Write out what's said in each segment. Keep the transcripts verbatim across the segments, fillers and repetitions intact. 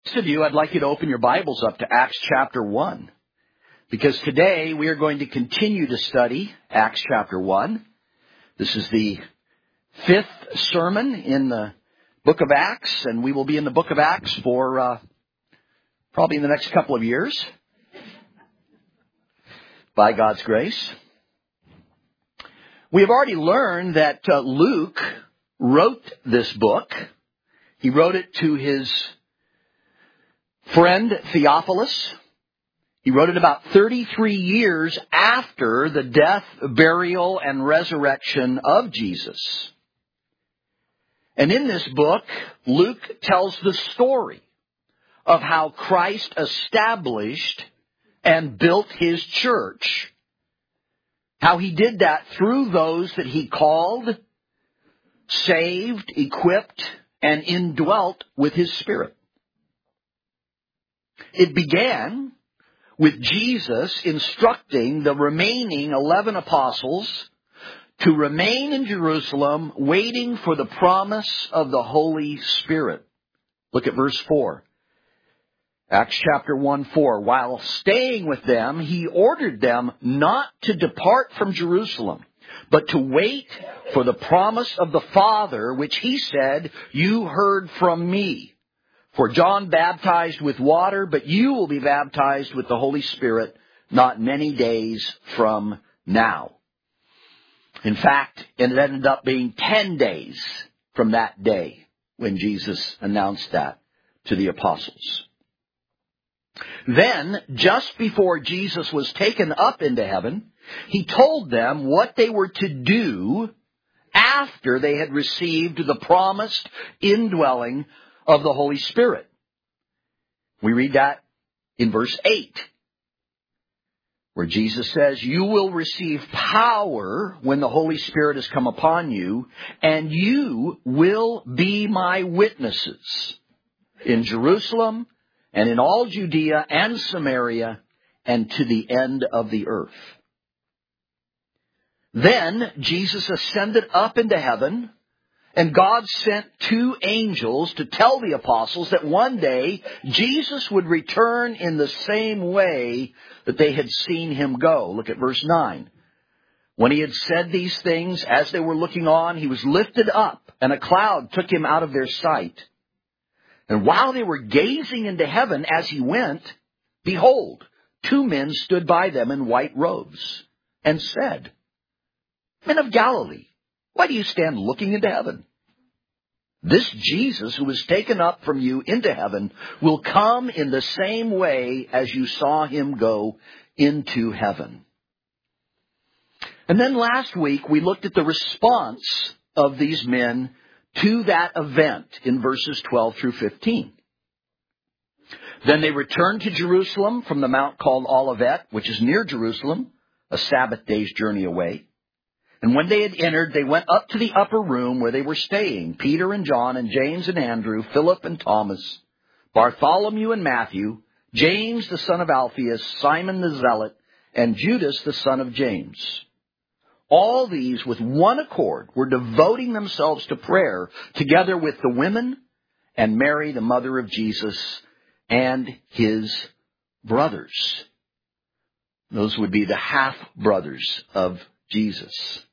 Of you, I'd like you to open your Bibles up to Acts chapter one, because today we are going to continue to study Acts chapter one. This is the fifth sermon in the book of Acts, and we will be in the book of Acts for uh, probably in the next couple of years, by God's grace. We have already learned that uh, Luke wrote this book. He wrote it to his friend Theophilus. He wrote it about thirty-three years after the death, burial, and resurrection of Jesus. And in this book, Luke tells the story of how Christ established and built His church. How He did that through those that He called, saved, equipped, and indwelt with His Spirit. It began with Jesus instructing the remaining eleven apostles to remain in Jerusalem, waiting for the promise of the Holy Spirit. Look at verse four. Acts chapter one, four. While staying with them, He ordered them not to depart from Jerusalem, but to wait for the promise of the Father, which He said, "You heard from me. For John baptized with water, but you will be baptized with the Holy Spirit not many days from now." In fact, it ended up being ten days from that day when Jesus announced that to the apostles. Then, just before Jesus was taken up into heaven, He told them what they were to do after they had received the promised indwelling of the Holy Spirit. We read that in verse eight, where Jesus says, "You will receive power when the Holy Spirit has come upon you, and you will be my witnesses in Jerusalem and in all Judea and Samaria and to the end of the earth." Then Jesus ascended up into heaven, and God sent two angels to tell the apostles that one day Jesus would return in the same way that they had seen Him go. Look at verse nine. When He had said these things, as they were looking on, He was lifted up, and a cloud took Him out of their sight. And while they were gazing into heaven as He went, behold, two men stood by them in white robes, and said, "Men of Galilee, why do you stand looking into heaven? This Jesus who was taken up from you into heaven will come in the same way as you saw Him go into heaven." And then last week we looked at the response of these men to that event in verses twelve through fifteen. Then they returned to Jerusalem from the mount called Olivet, which is near Jerusalem, a Sabbath day's journey away. And when they had entered, they went up to the upper room where they were staying, Peter and John and James and Andrew, Philip and Thomas, Bartholomew and Matthew, James the son of Alphaeus, Simon the Zealot, and Judas the son of James. All these with one accord were devoting themselves to prayer, together with the women and Mary, the mother of Jesus, and His brothers. Those would be the half-brothers of Jesus.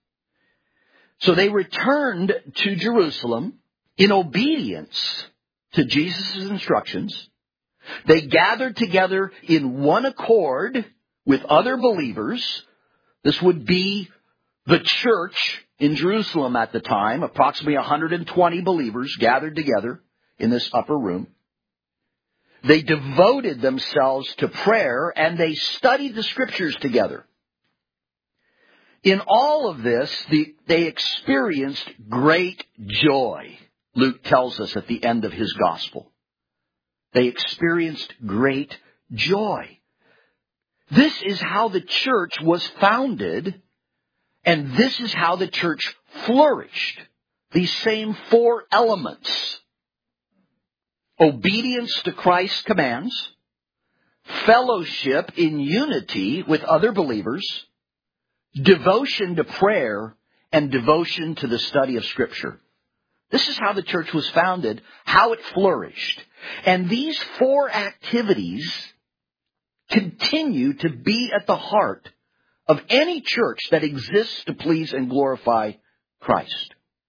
So they returned to Jerusalem in obedience to Jesus' instructions. They gathered together in one accord with other believers. This would be the church in Jerusalem at the time, approximately one hundred twenty believers gathered together in this upper room. They devoted themselves to prayer, and they studied the Scriptures together. In all of this, the, they experienced great joy, Luke tells us at the end of his gospel. They experienced great joy. This is how the church was founded, and this is how the church flourished. These same four elements: obedience to Christ's commands, fellowship in unity with other believers, devotion to prayer, and devotion to the study of Scripture. This is how the church was founded, how it flourished. And these four activities continue to be at the heart of any church that exists to please and glorify Christ.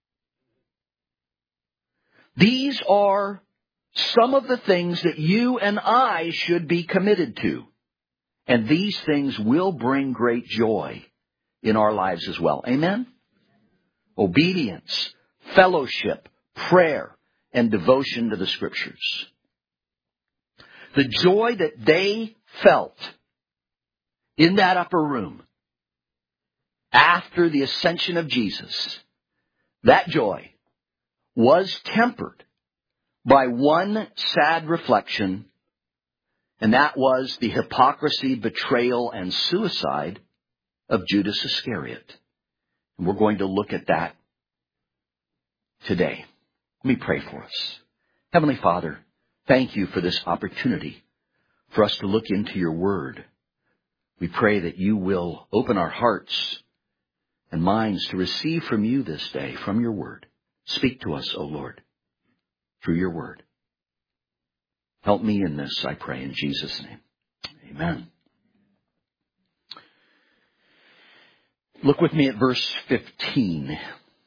These are some of the things that you and I should be committed to. And these things will bring great joy in our lives as well. Amen? Obedience, fellowship, prayer, and devotion to the Scriptures. The joy that they felt in that upper room after the ascension of Jesus, that joy was tempered by one sad reflection, and that was the hypocrisy, betrayal, and suicide of Judas Iscariot. And we're going to look at that today. Let me pray for us. Heavenly Father, thank you for this opportunity for us to look into your word. We pray that you will open our hearts and minds to receive from you this day, from your word. Speak to us, O Lord, through your word. Help me in this, I pray, in Jesus' name. Amen. Look with me at verse fifteen.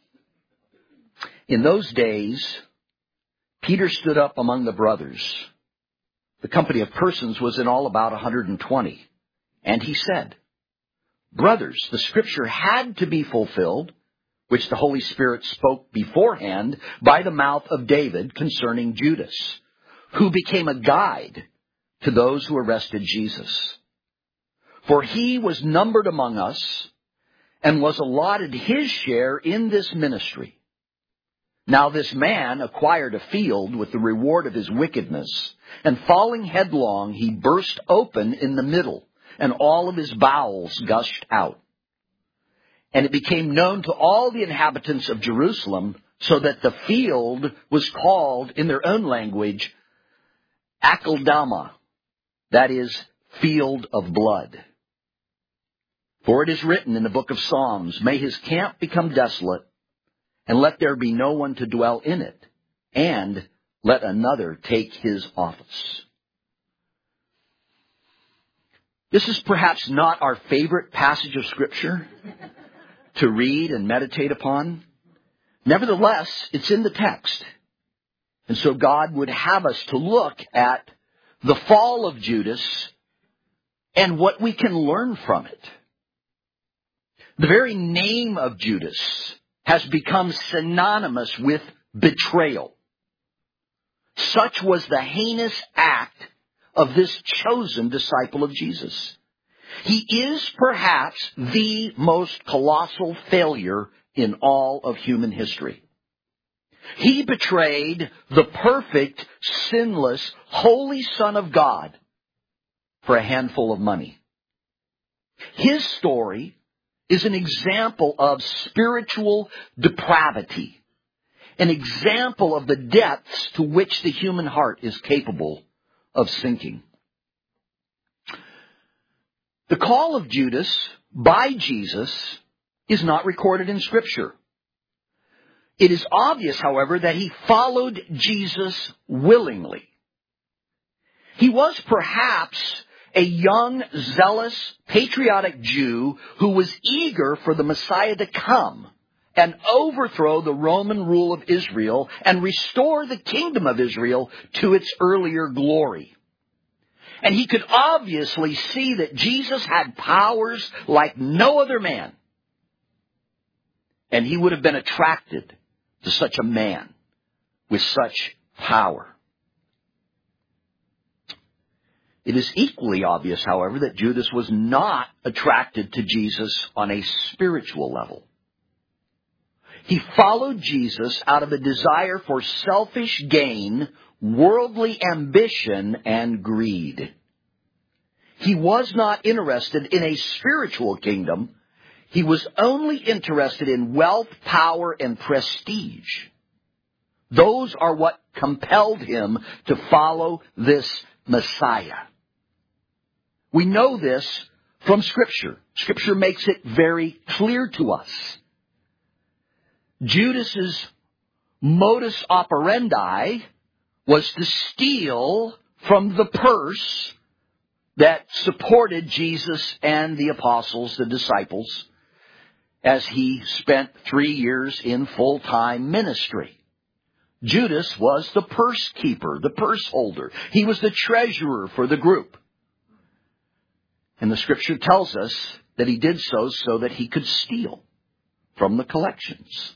In those days, Peter stood up among the brothers. The company of persons was in all about one hundred twenty. And he said, "Brothers, the scripture had to be fulfilled, which the Holy Spirit spoke beforehand by the mouth of David concerning Judas, who became a guide to those who arrested Jesus. For he was numbered among us and was allotted his share in this ministry. Now this man acquired a field with the reward of his wickedness, and falling headlong, he burst open in the middle, and all of his bowels gushed out. And it became known to all the inhabitants of Jerusalem, so that the field was called, in their own language, Akeldama, that is, field of blood. For it is written in the book of Psalms, may his camp become desolate, and let there be no one to dwell in it, and let another take his office." This is perhaps not our favorite passage of Scripture to read and meditate upon. Nevertheless, it's in the text. And so God would have us to look at the fall of Judas and what we can learn from it. The very name of Judas has become synonymous with betrayal. Such was the heinous act of this chosen disciple of Jesus. He is perhaps the most colossal failure in all of human history. He betrayed the perfect, sinless, holy Son of God for a handful of money. His story is an example of spiritual depravity, an example of the depths to which the human heart is capable of sinking. The call of Judas by Jesus is not recorded in Scripture. It is obvious, however, that he followed Jesus willingly. He was perhaps a young, zealous, patriotic Jew who was eager for the Messiah to come and overthrow the Roman rule of Israel and restore the kingdom of Israel to its earlier glory. And he could obviously see that Jesus had powers like no other man. And he would have been attracted to such a man with such power. It is equally obvious, however, that Judas was not attracted to Jesus on a spiritual level. He followed Jesus out of a desire for selfish gain, worldly ambition, and greed. He was not interested in a spiritual kingdom. He was only interested in wealth, power, and prestige. Those are what compelled him to follow this Messiah. We know this from Scripture. Scripture makes it very clear to us. Judas's modus operandi was to steal from the purse that supported Jesus and the apostles, the disciples, as he spent three years in full-time ministry. Judas was the purse keeper, the purse holder. He was the treasurer for the group. And the Scripture tells us that he did so so that he could steal from the collections.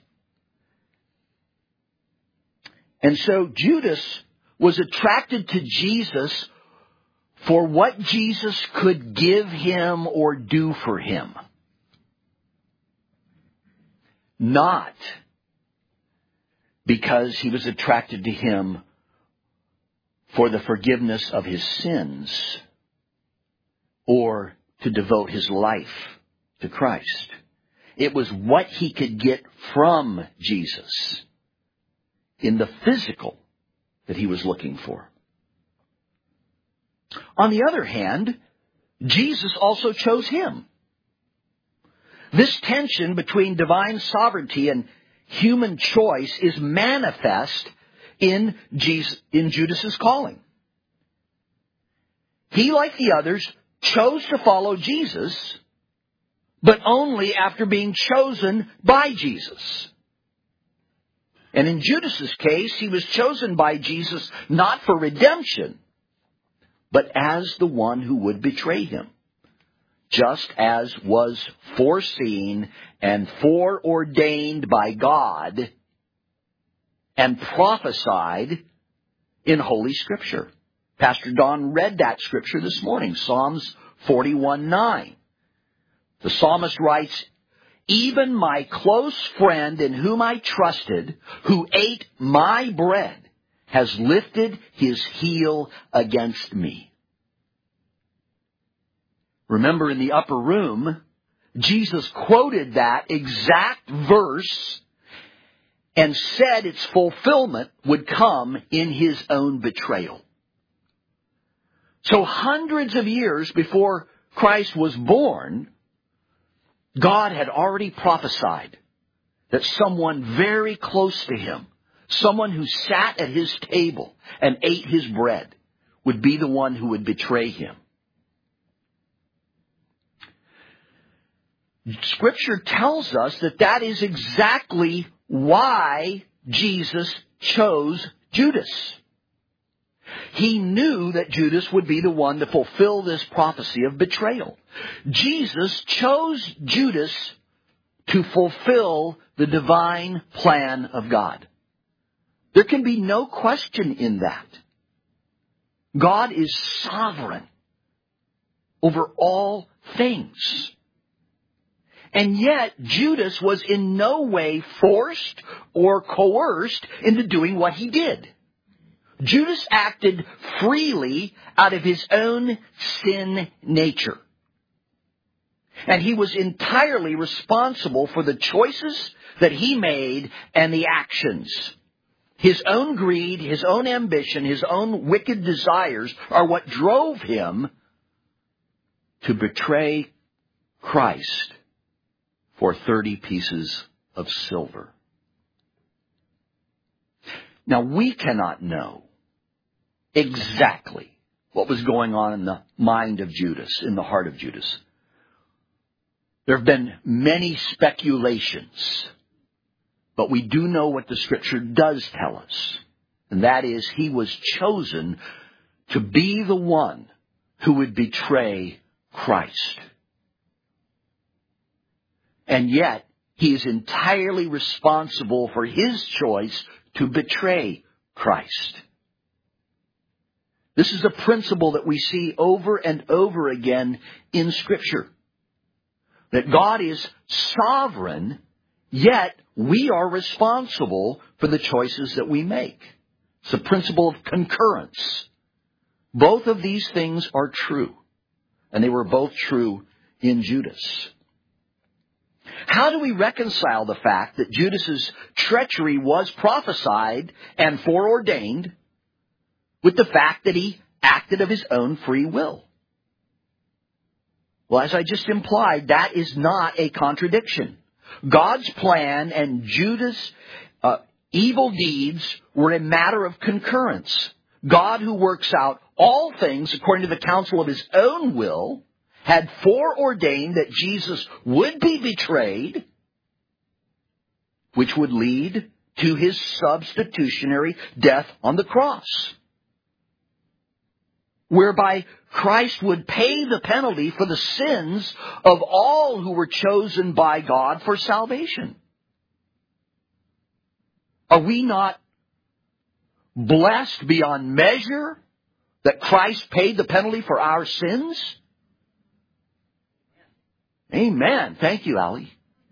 And so Judas was attracted to Jesus for what Jesus could give him or do for him. Not because he was attracted to him for the forgiveness of his sins or to devote his life to Christ. It was what he could get from Jesus in the physical that he was looking for. On the other hand, Jesus also chose him. This tension between divine sovereignty and human choice is manifest in Jesus, in Judas's calling. He, like the others, chose to follow Jesus, but only after being chosen by Jesus. And in Judas's case, he was chosen by Jesus not for redemption, but as the one who would betray him, just as was foreseen and foreordained by God and prophesied in Holy Scripture. Pastor Don read that Scripture this morning, Psalms forty-one nine. The psalmist writes, "Even my close friend in whom I trusted, who ate my bread, has lifted his heel against me." Remember, in the upper room, Jesus quoted that exact verse and said its fulfillment would come in his own betrayal. So hundreds of years before Christ was born, God had already prophesied that someone very close to him, someone who sat at his table and ate his bread, would be the one who would betray him. Scripture tells us that that is exactly why Jesus chose Judas. He knew that Judas would be the one to fulfill this prophecy of betrayal. Jesus chose Judas to fulfill the divine plan of God. There can be no question in that. God is sovereign over all things. And yet, Judas was in no way forced or coerced into doing what he did. Judas acted freely out of his own sin nature. And he was entirely responsible for the choices that he made and the actions. His own greed, his own ambition, his own wicked desires are what drove him to betray Christ for thirty pieces of silver. Now, we cannot know exactly what was going on in the mind of Judas, in the heart of Judas. There have been many speculations, but we do know what the Scripture does tell us, and that is he was chosen to be the one who would betray Christ. And yet, he is entirely responsible for his choice to betray Christ. This is a principle that we see over and over again in Scripture. That God is sovereign, yet we are responsible for the choices that we make. It's a principle of concurrence. Both of these things are true, and they were both true in Judas. How do we reconcile the fact that Judas's treachery was prophesied and foreordained with the fact that he acted of his own free will? Well, as I just implied, that is not a contradiction. God's plan and Judas' uh, evil deeds were a matter of concurrence. God, who works out all things according to the counsel of his own will, had foreordained that Jesus would be betrayed, which would lead to his substitutionary death on the cross, whereby Christ would pay the penalty for the sins of all who were chosen by God for salvation. Are we not blessed beyond measure that Christ paid the penalty for our sins? Amen. Thank you, Allie.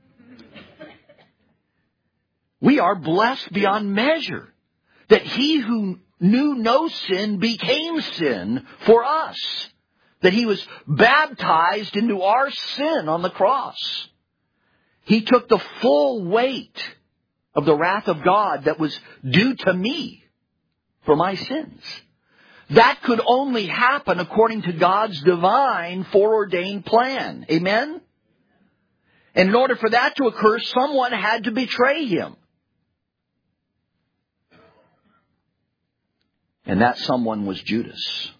We are blessed beyond measure that he who knew no sin became sin for us. That he was baptized into our sin on the cross. He took the full weight of the wrath of God that was due to me for my sins. That could only happen according to God's divine foreordained plan. Amen? And in order for that to occur, someone had to betray him. And that someone was Judas.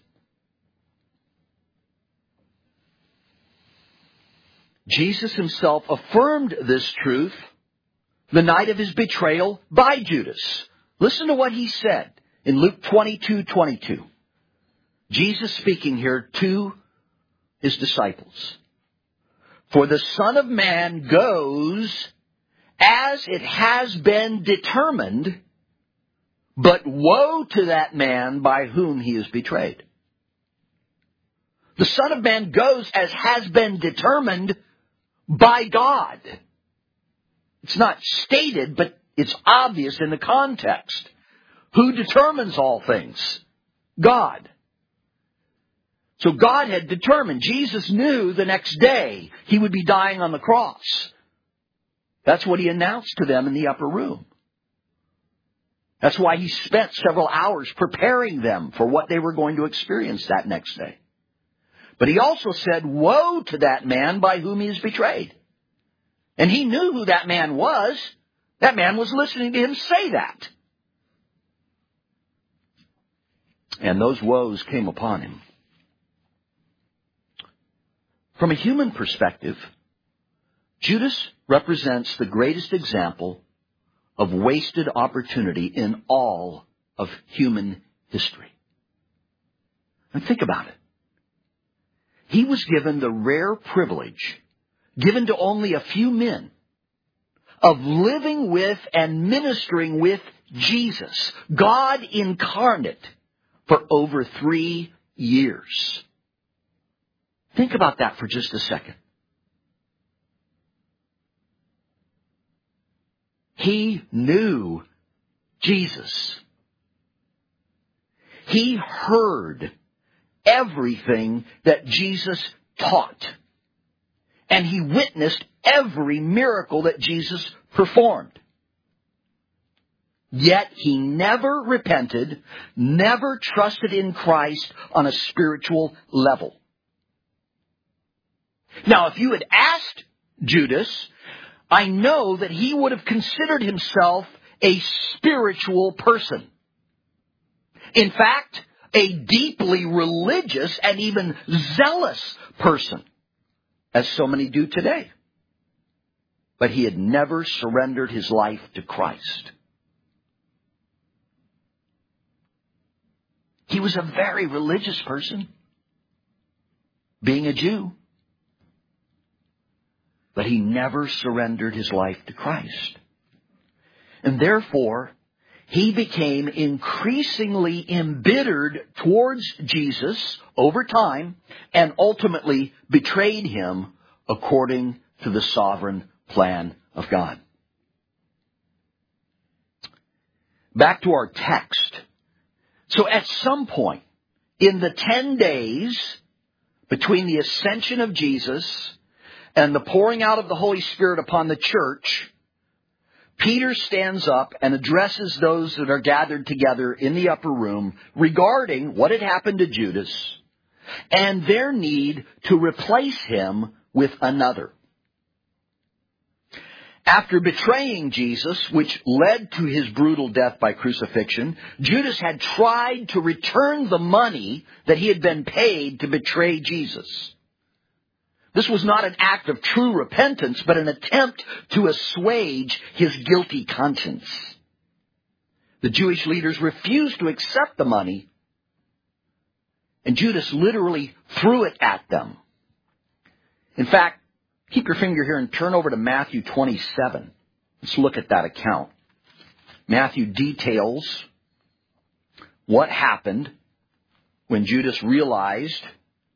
Jesus himself affirmed this truth the night of his betrayal by Judas. Listen to what he said in Luke twenty-two twenty-two. Jesus speaking here to his disciples. For the Son of Man goes as it has been determined, but woe to that man by whom he is betrayed. The Son of Man goes as has been determined by God. It's not stated, but it's obvious in the context. Who determines all things? God. So God had determined. Jesus knew the next day he would be dying on the cross. That's what he announced to them in the upper room. That's why he spent several hours preparing them for what they were going to experience that next day. But he also said, woe to that man by whom he is betrayed. And he knew who that man was. That man was listening to him say that. And those woes came upon him. From a human perspective, Judas represents the greatest example of wasted opportunity in all of human history. And think about it. He was given the rare privilege, given to only a few men, of living with and ministering with Jesus, God incarnate, for over three years. Think about that for just a second. He knew Jesus. He heard everything that Jesus taught. And he witnessed every miracle that Jesus performed. Yet he never repented, never trusted in Christ on a spiritual level. Now, if you had asked Judas, I know that he would have considered himself a spiritual person. In fact, a deeply religious and even zealous person, as so many do today. But he had never surrendered his life to Christ. He was a very religious person, being a Jew. But he never surrendered his life to Christ. And therefore, he became increasingly embittered towards Jesus over time and ultimately betrayed him according to the sovereign plan of God. Back to our text. So at some point in the ten days between the ascension of Jesus and the pouring out of the Holy Spirit upon the church, Peter stands up and addresses those that are gathered together in the upper room regarding what had happened to Judas and their need to replace him with another. After betraying Jesus, which led to his brutal death by crucifixion, Judas had tried to return the money that he had been paid to betray Jesus. This was not an act of true repentance, but an attempt to assuage his guilty conscience. The Jewish leaders refused to accept the money, and Judas literally threw it at them. In fact, keep your finger here and turn over to Matthew twenty-seven. Let's look at that account. Matthew details what happened when Judas realized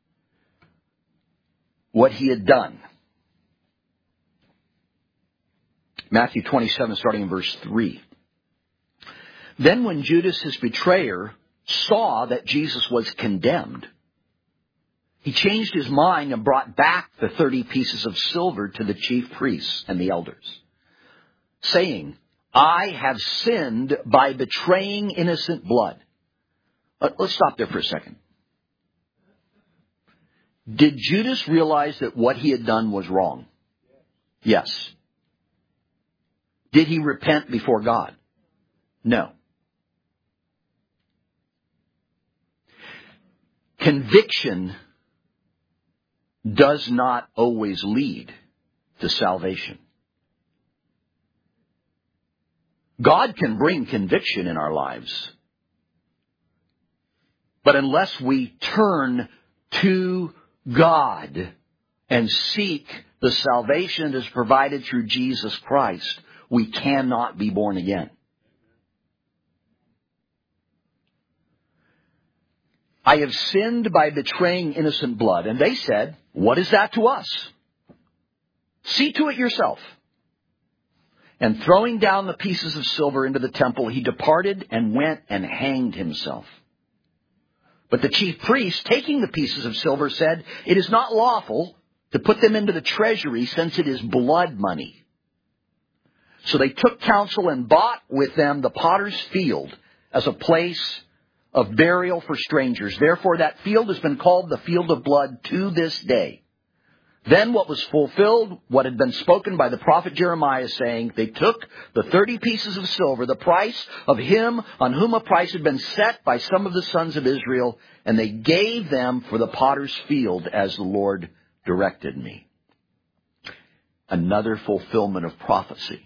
what he had done. Matthew twenty-seven, starting in verse three. Then when Judas, his betrayer, saw that Jesus was condemned, he changed his mind and brought back the thirty pieces of silver to the chief priests and the elders, saying, I have sinned by betraying innocent blood. Let's stop there for a second. Did Judas realize that what he had done was wrong? Yes. Did he repent before God? No. Conviction does not always lead to salvation. God can bring conviction in our lives. But unless we turn to God and seek the salvation that is provided through Jesus Christ, we cannot be born again. I have sinned by betraying innocent blood. And they said, what is that to us? See to it yourself. And throwing down the pieces of silver into the temple, he departed and went and hanged himself. But the chief priest, taking the pieces of silver, said, it is not lawful to put them into the treasury, since it is blood money. So they took counsel and bought with them the potter's field as a place of burial for strangers. Therefore that field has been called the field of blood to this day. Then what was fulfilled, what had been spoken by the prophet Jeremiah, saying, they took the thirty pieces of silver, the price of him on whom a price had been set by some of the sons of Israel, and they gave them for the potter's field as the Lord directed me. Another fulfillment of prophecy.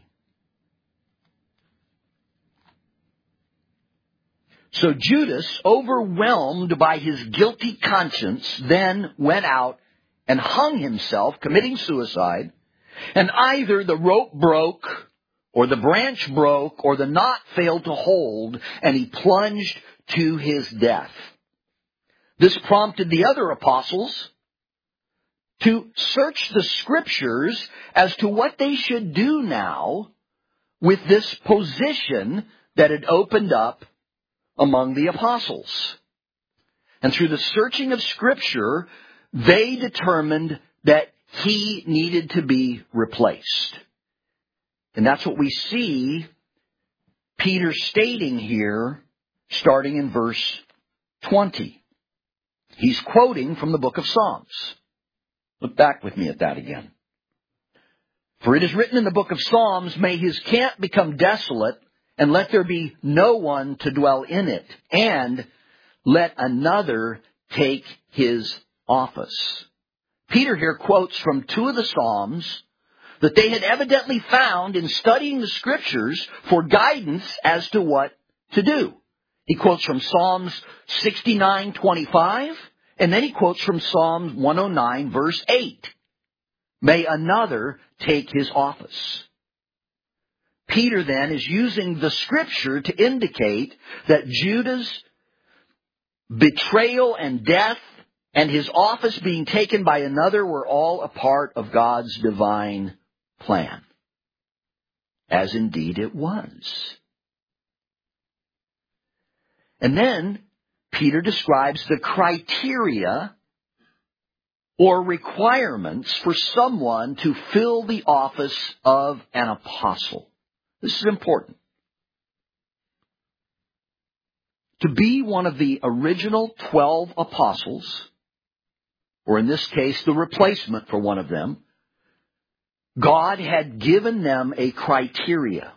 So Judas, overwhelmed by his guilty conscience, then went out and hung himself, committing suicide. And either the rope broke, or the branch broke, or the knot failed to hold, and he plunged to his death. This prompted the other apostles to search the Scriptures as to what they should do now with this position that had opened up among the apostles. And through the searching of Scripture, they determined that he needed to be replaced. And that's what we see Peter stating here, starting in verse twenty. He's quoting from the book of Psalms. Look back with me at that again. For it is written in the book of Psalms, may his camp become desolate, and let there be no one to dwell in it, and let another take his office. Peter here quotes from two of the Psalms that they had evidently found in studying the Scriptures for guidance as to what to do. He quotes from Psalms sixty-nine twenty-five, and then he quotes from Psalm one oh nine, verse eight. May another take his office. Peter then is using the Scripture to indicate that Judas' betrayal and death and his office being taken by another were all a part of God's divine plan. As indeed it was. And then Peter describes the criteria or requirements for someone to fill the office of an apostle. This is important. To be one of the original twelve apostles, or in this case, the replacement for one of them, God had given them a criteria.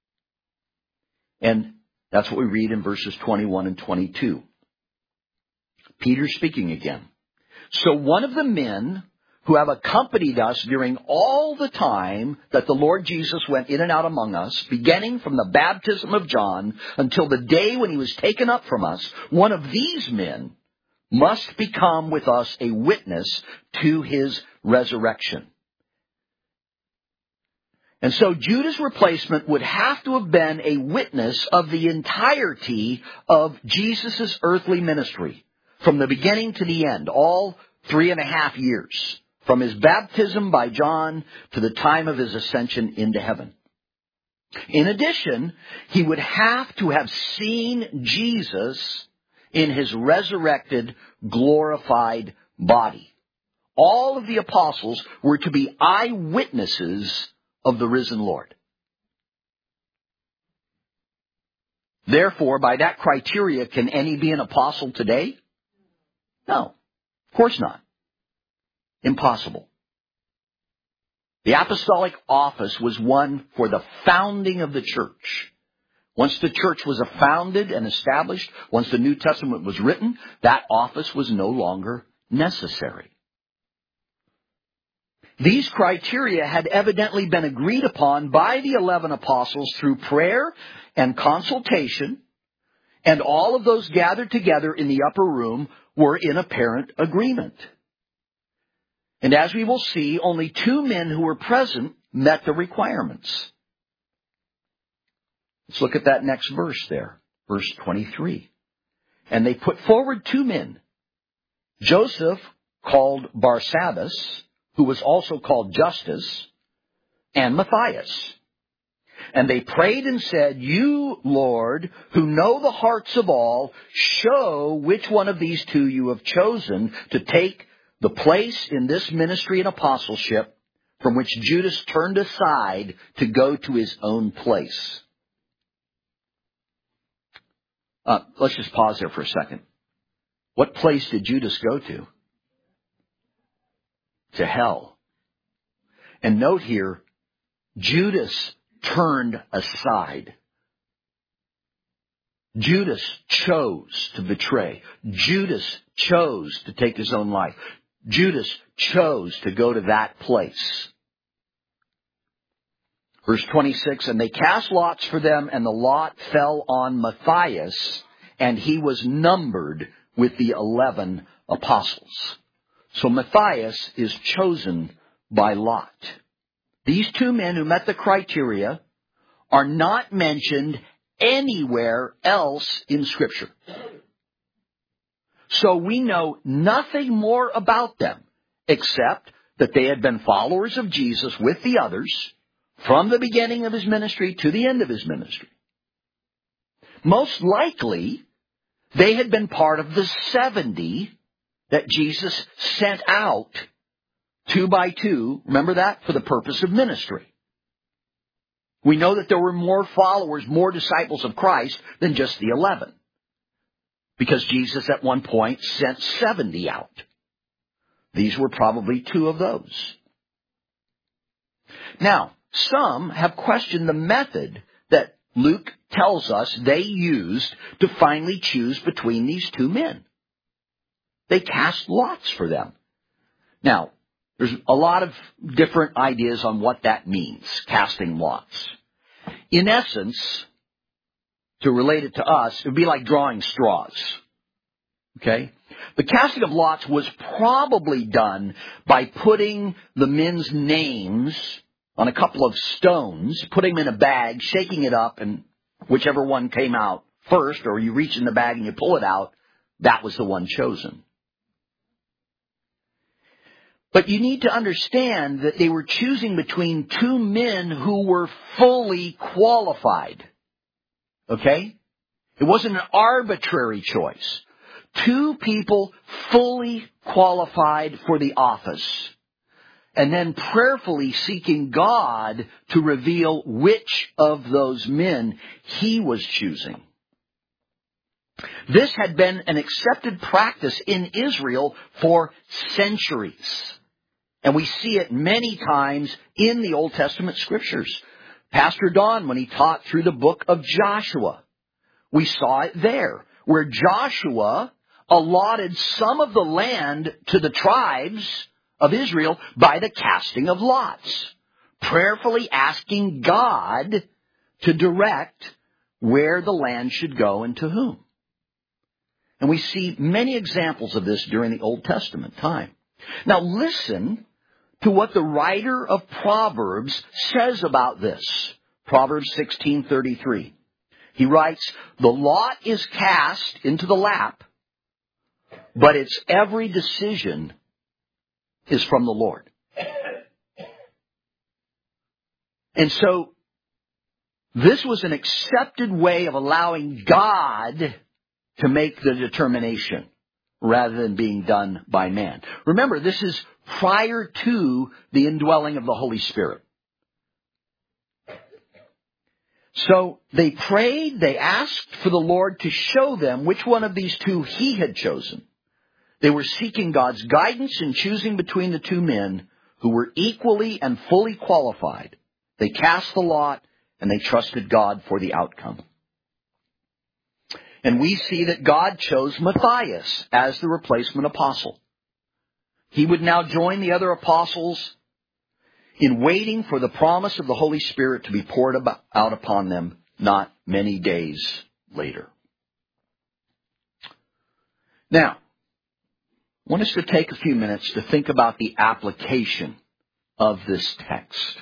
And that's what we read in verses twenty-one and twenty-two. Peter speaking again. So one of the men who have accompanied us during all the time that the Lord Jesus went in and out among us, beginning from the baptism of John until the day when he was taken up from us, one of these men must become with us a witness to his resurrection. And so Judas' replacement would have to have been a witness of the entirety of Jesus' earthly ministry, from the beginning to the end, all three and a half years, from his baptism by John to the time of his ascension into heaven. In addition, he would have to have seen Jesus in his resurrected, glorified body. All of the apostles were to be eyewitnesses of the risen Lord. Therefore, by that criteria, can any be an apostle today? No, of course not. Impossible. The apostolic office was one for the founding of the church. Once the church was founded and established, once the New Testament was written, that office was no longer necessary. These criteria had evidently been agreed upon by the eleven apostles through prayer and consultation, and all of those gathered together in the upper room were in apparent agreement. And as we will see, only two men who were present met the requirements. Let's look at that next verse there, verse twenty-three. And they put forward two men, Joseph, called Barsabbas, who was also called Justus, and Matthias. And they prayed and said, "You, Lord, who know the hearts of all, show which one of these two you have chosen to take the place in this ministry and apostleship from which Judas turned aside to go to his own place." Uh, let's just pause there for a second. What place did Judas go to? To hell. And note here, Judas turned aside. Judas chose to betray. Judas chose to take his own life. Judas chose to go to that place. Verse twenty-six, and they cast lots for them, and the lot fell on Matthias, and he was numbered with the eleven apostles. So Matthias is chosen by lot. These two men who met the criteria are not mentioned anywhere else in Scripture. So we know nothing more about them except that they had been followers of Jesus with the others from the beginning of his ministry to the end of his ministry. Most likely, they had been part of the seventy that Jesus sent out two by two, remember that, for the purpose of ministry. We know that there were more followers, more disciples of Christ than just the eleven, because Jesus at one point sent seventy out. These were probably two of those. Now, some have questioned the method that Luke tells us they used to finally choose between these two men. They cast lots for them. Now, there's a lot of different ideas on what that means, casting lots. In essence, to relate it to us, it would be like drawing straws. Okay? The casting of lots was probably done by putting the men's names on a couple of stones, putting them in a bag, shaking it up, and whichever one came out first, or you reach in the bag and you pull it out, that was the one chosen. But you need to understand that they were choosing between two men who were fully qualified. Okay? It wasn't an arbitrary choice. Two people fully qualified for the office. And then prayerfully seeking God to reveal which of those men he was choosing. This had been an accepted practice in Israel for centuries. And we see it many times in the Old Testament Scriptures. Pastor Don, when he taught through the book of Joshua, we saw it there, where Joshua allotted some of the land to the tribes of Israel by the casting of lots, prayerfully asking God to direct where the land should go and to whom. And we see many examples of this during the Old Testament time. Now listen to what the writer of Proverbs says about this. Proverbs sixteen thirty-three. He writes, "The lot is cast into the lap, but its every decision is from the Lord." And so, this was an accepted way of allowing God to make the determination rather than being done by man. Remember, this is prior to the indwelling of the Holy Spirit. So they prayed, they asked for the Lord to show them which one of these two He had chosen. They were seeking God's guidance in choosing between the two men who were equally and fully qualified. They cast the lot and they trusted God for the outcome. And we see that God chose Matthias as the replacement apostle. He would now join the other apostles in waiting for the promise of the Holy Spirit to be poured out upon them not many days later. Now, I want us to take a few minutes to think about the application of this text.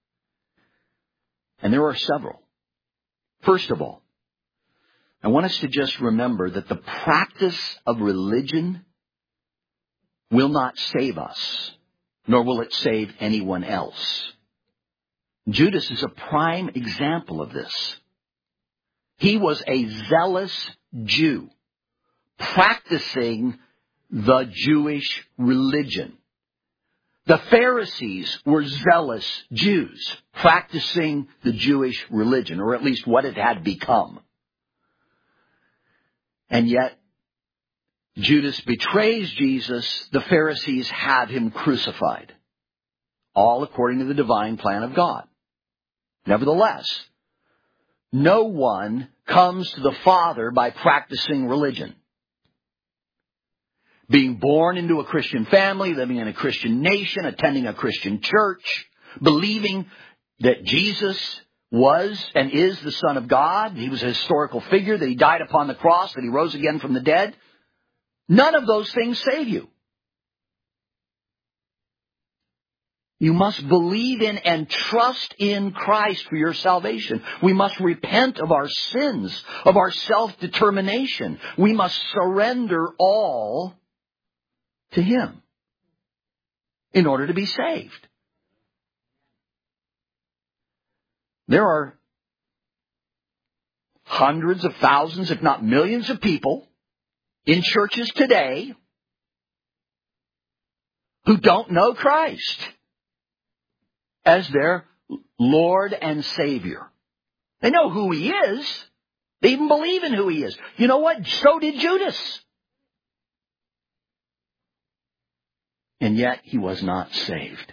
And there are several. First of all, I want us to just remember that the practice of religion will not save us, nor will it save anyone else. Judas is a prime example of this. He was a zealous Jew, practicing the Jewish religion. The Pharisees were zealous Jews, practicing the Jewish religion, or at least what it had become. And yet, Judas betrays Jesus. The Pharisees have him crucified, all according to the divine plan of God. Nevertheless, no one comes to the Father by practicing religion. Being born into a Christian family, living in a Christian nation, attending a Christian church, believing that Jesus was and is the Son of God, He was a historical figure, that He died upon the cross, that He rose again from the dead. None of those things save you. You must believe in and trust in Christ for your salvation. We must repent of our sins, of our self-determination. We must surrender all to Him in order to be saved. There are hundreds of thousands, if not millions of people in churches today who don't know Christ as their Lord and Savior. They know who He is. They even believe in who He is. You know what? So did Judas. And yet he was not saved,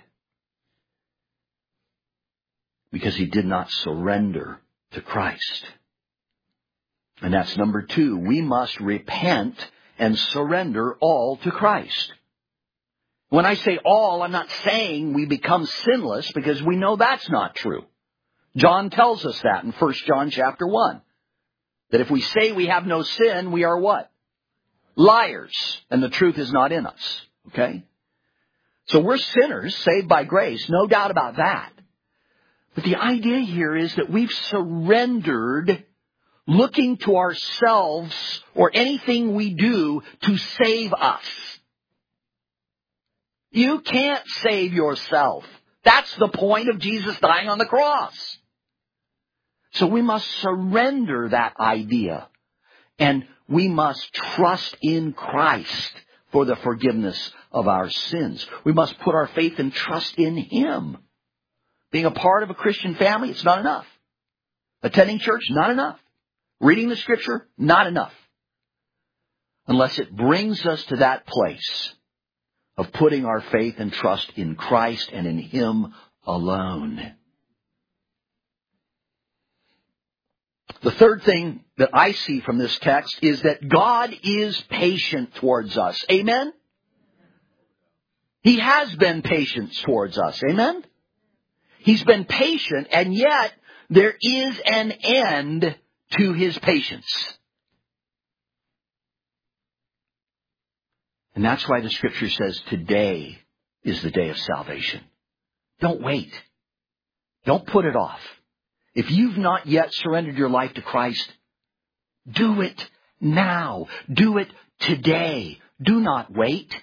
because he did not surrender to Christ. And that's number two. We must repent and surrender all to Christ. When I say all, I'm not saying we become sinless, because we know that's not true. John tells us that in First John chapter one. That if we say we have no sin, we are what? Liars. And the truth is not in us. Okay? So we're sinners saved by grace, no doubt about that. But the idea here is that we've surrendered looking to ourselves or anything we do to save us. You can't save yourself. That's the point of Jesus dying on the cross. So we must surrender that idea, and we must trust in Christ for the forgiveness of our sins. We must put our faith and trust in Him. Being a part of a Christian family, it's not enough. Attending church, not enough. Reading the Scripture, not enough. Unless it brings us to that place of putting our faith and trust in Christ and in Him alone. The third thing that I see from this text is that God is patient towards us. Amen? He has been patient towards us. Amen? He's been patient, and yet there is an end to His patience. And that's why the Scripture says today is the day of salvation. Don't wait. Don't put it off. If you've not yet surrendered your life to Christ, do it now. Do it today. Do not wait.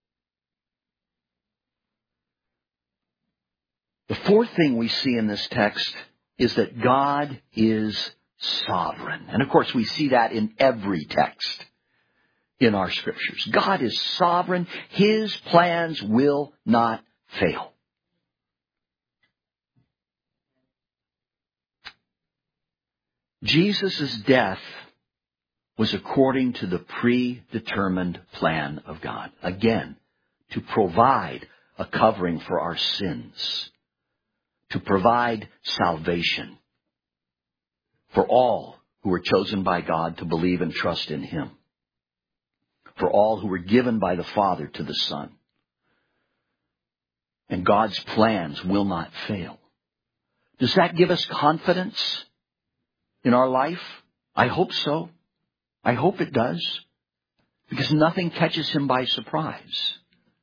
The fourth thing we see in this text is that God is sovereign. And of course, we see that in every text in our Scriptures. God is sovereign. His plans will not fail. Jesus' death was according to the predetermined plan of God. Again, to provide a covering for our sins. To provide salvation for all who were chosen by God to believe and trust in Him. For all who were given by the Father to the Son. And God's plans will not fail. Does that give us confidence in our life? I hope so. I hope it does. Because nothing catches Him by surprise.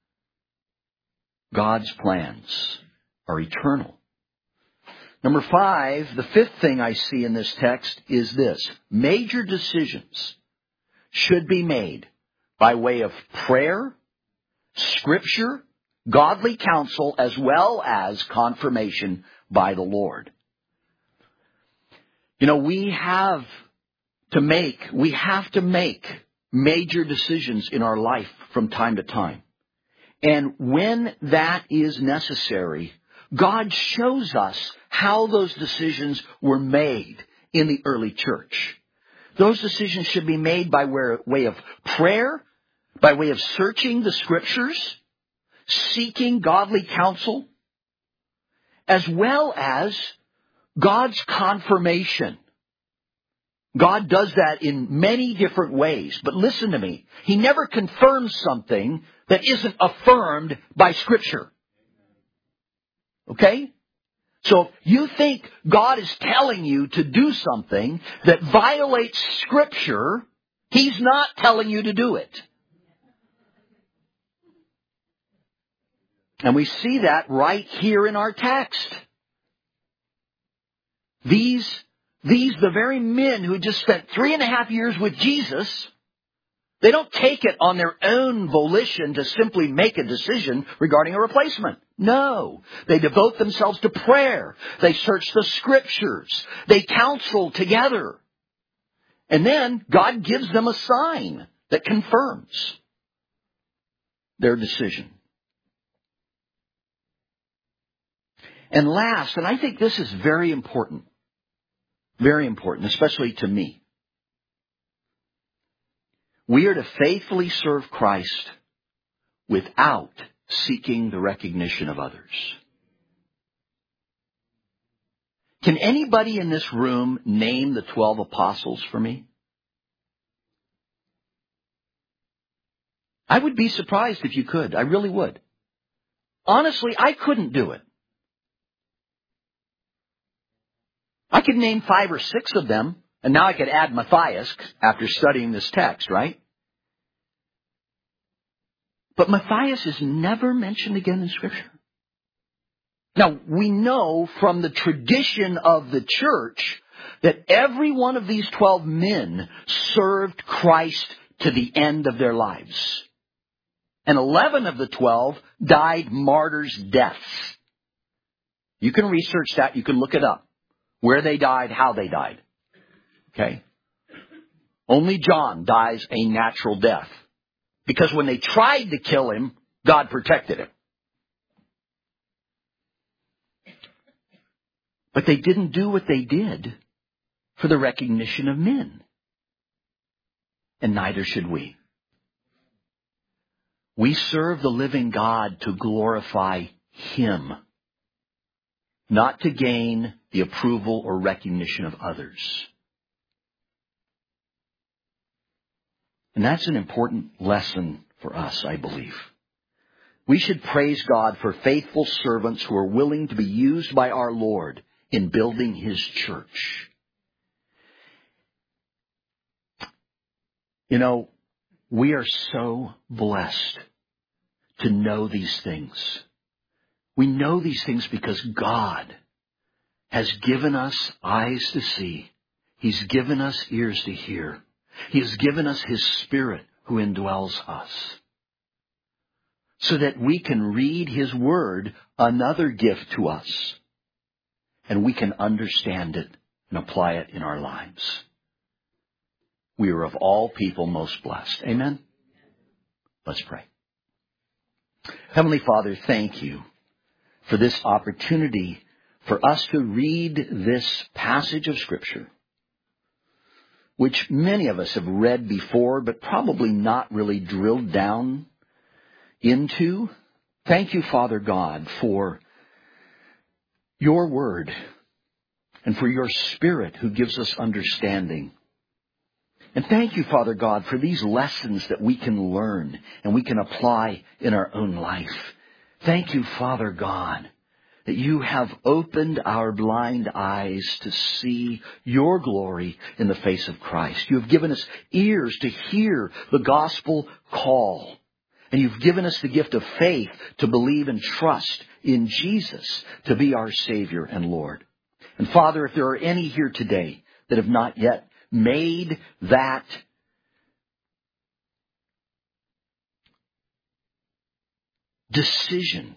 God's plans are eternal. Number five, the fifth thing I see in this text is this. Major decisions should be made by way of prayer, Scripture, godly counsel, as well as confirmation by the Lord. You know, we have to make, we have to make major decisions in our life from time to time. And when that is necessary, God shows us how those decisions were made in the early church. Those decisions should be made by way of prayer, by way of searching the Scriptures, seeking godly counsel, as well as God's confirmation. God does that in many different ways. But listen to me. He never confirms something that isn't affirmed by Scripture. Okay? So if you think God is telling you to do something that violates Scripture, He's not telling you to do it. And we see that right here in our text. These, these, the very men who just spent three and a half years with Jesus, they don't take it on their own volition to simply make a decision regarding a replacement. No. They devote themselves to prayer. They search the Scriptures. They counsel together. And then God gives them a sign that confirms their decision. And last, and I think this is very important, very important, especially to me. We are to faithfully serve Christ without seeking the recognition of others. Can anybody in this room name the twelve apostles for me? I would be surprised if you could. I really would. Honestly, I couldn't do it. I could name five or six of them, and now I could add Matthias after studying this text, right? But Matthias is never mentioned again in Scripture. Now, we know from the tradition of the church that every one of these twelve men served Christ to the end of their lives. And eleven of the twelve died martyrs' deaths. You can research that. You can look it up. Where they died, how they died. Okay? Only John dies a natural death. Because when they tried to kill him, God protected him. But they didn't do what they did for the recognition of men. And neither should we. We serve the living God to glorify Him, not to gain the approval or recognition of others. And that's an important lesson for us, I believe. We should praise God for faithful servants who are willing to be used by our Lord in building His church. You know, we are so blessed to know these things. We know these things because God has given us eyes to see. He's given us ears to hear. He has given us His Spirit who indwells us, so that we can read His Word, another gift to us, and we can understand it and apply it in our lives. We are of all people most blessed. Amen? Let's pray. Heavenly Father, thank You for this opportunity for us to read this passage of Scripture, which many of us have read before, but probably not really drilled down into. Thank You, Father God, for Your Word and for Your Spirit who gives us understanding. And thank You, Father God, for these lessons that we can learn and we can apply in our own life. Thank You, Father God, that You have opened our blind eyes to see Your glory in the face of Christ. You have given us ears to hear the gospel call. And You've given us the gift of faith to believe and trust in Jesus to be our Savior and Lord. And Father, if there are any here today that have not yet made that decision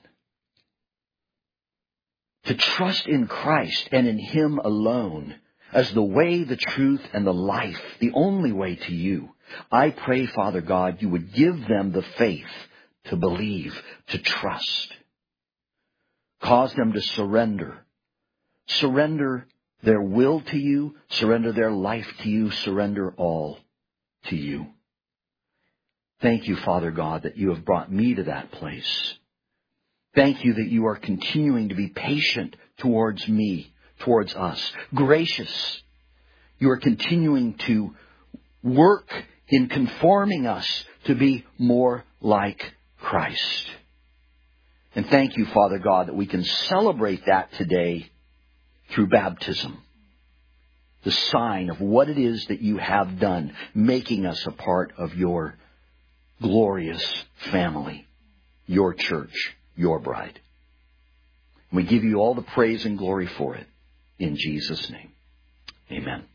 to trust in Christ and in Him alone as the way, the truth, and the life, the only way to You, I pray, Father God, You would give them the faith to believe, to trust. Cause them to surrender. Surrender their will to You, surrender their life to You, surrender all to You. Thank You, Father God, that You have brought me to that place. Thank You that You are continuing to be patient towards me, towards us. Gracious. You are continuing to work in conforming us to be more like Christ. And thank You, Father God, that we can celebrate that today through baptism. The sign of what it is that You have done, making us a part of Your glorious family, Your church, Your bride. We give You all the praise and glory for it. In Jesus' name, amen.